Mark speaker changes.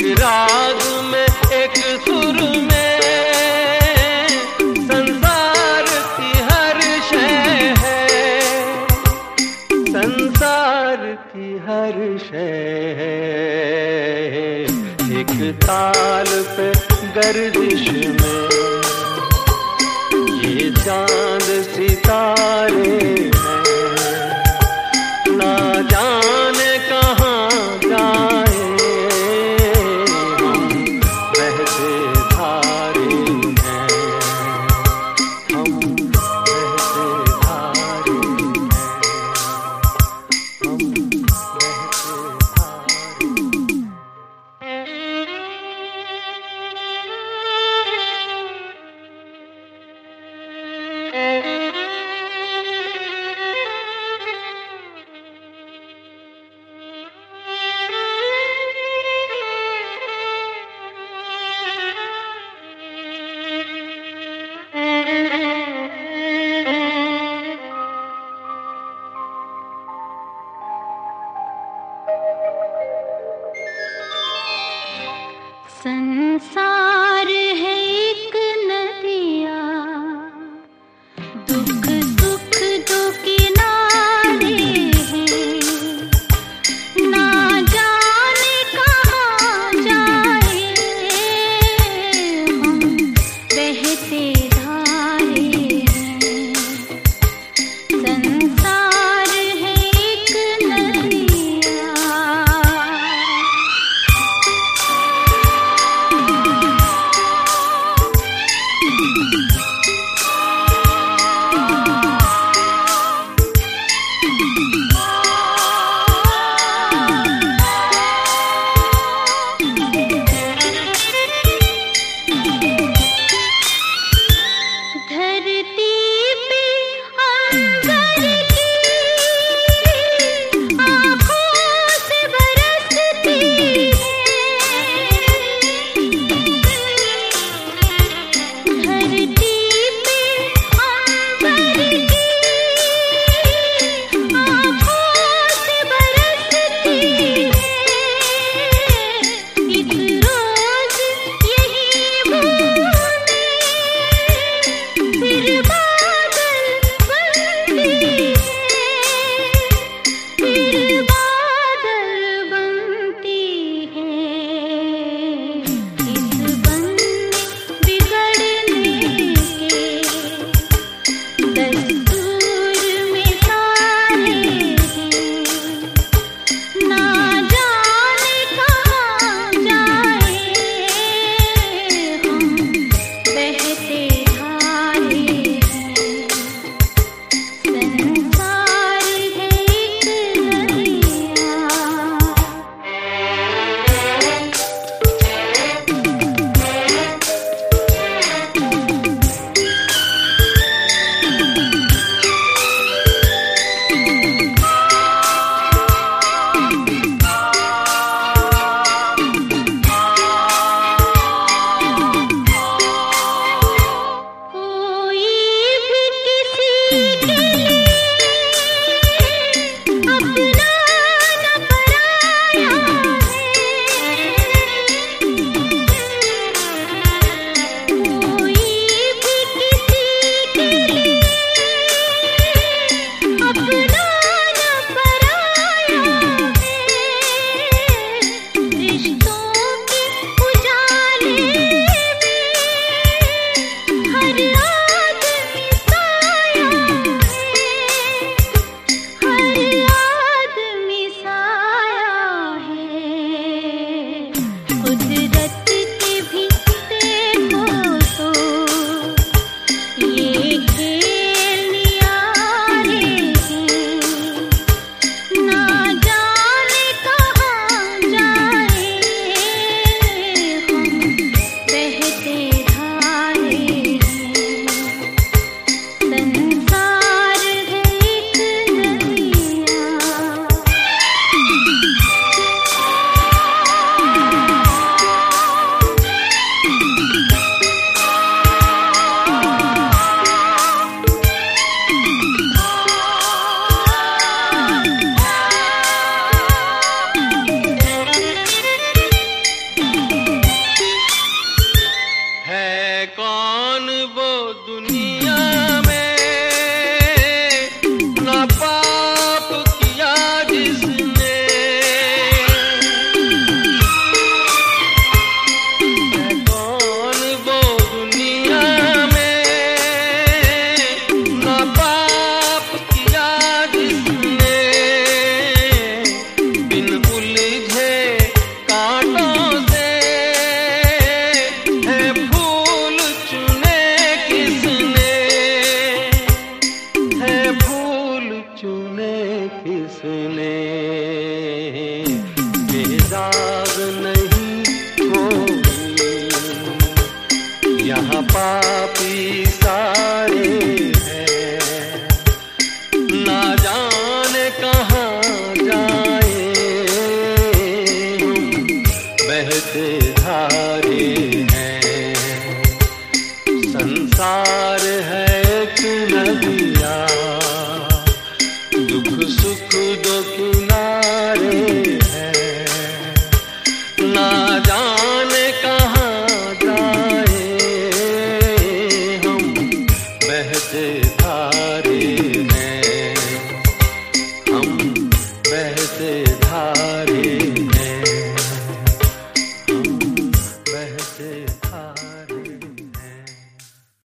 Speaker 1: राग में एक सुर में संसार की हर शय है, संसार की हर शय है। एक ताल पे गर्दिश में ये चांद सितारे हैं, ना जाने कहाँ जाए हम बहते धारे हैं, हम बहते धारे हैं, हम बहते
Speaker 2: संसार है एक नदिया, दुख सुख दो किनारे हैं, ना जाने कहाँ जाए हम बहते धारे हैं। संसार है एक नदिया।
Speaker 1: यहाँ पापी सारे हैं, ना जाने कहाँ जाए हम, बहते धारे हैं। संसार है एक नदिया, दुख सुख दो किनारे हैं, ना जाने कहाँ जाए हम, बहते धारे हैं, हम बहते धारे हैं, हम बहते धारे।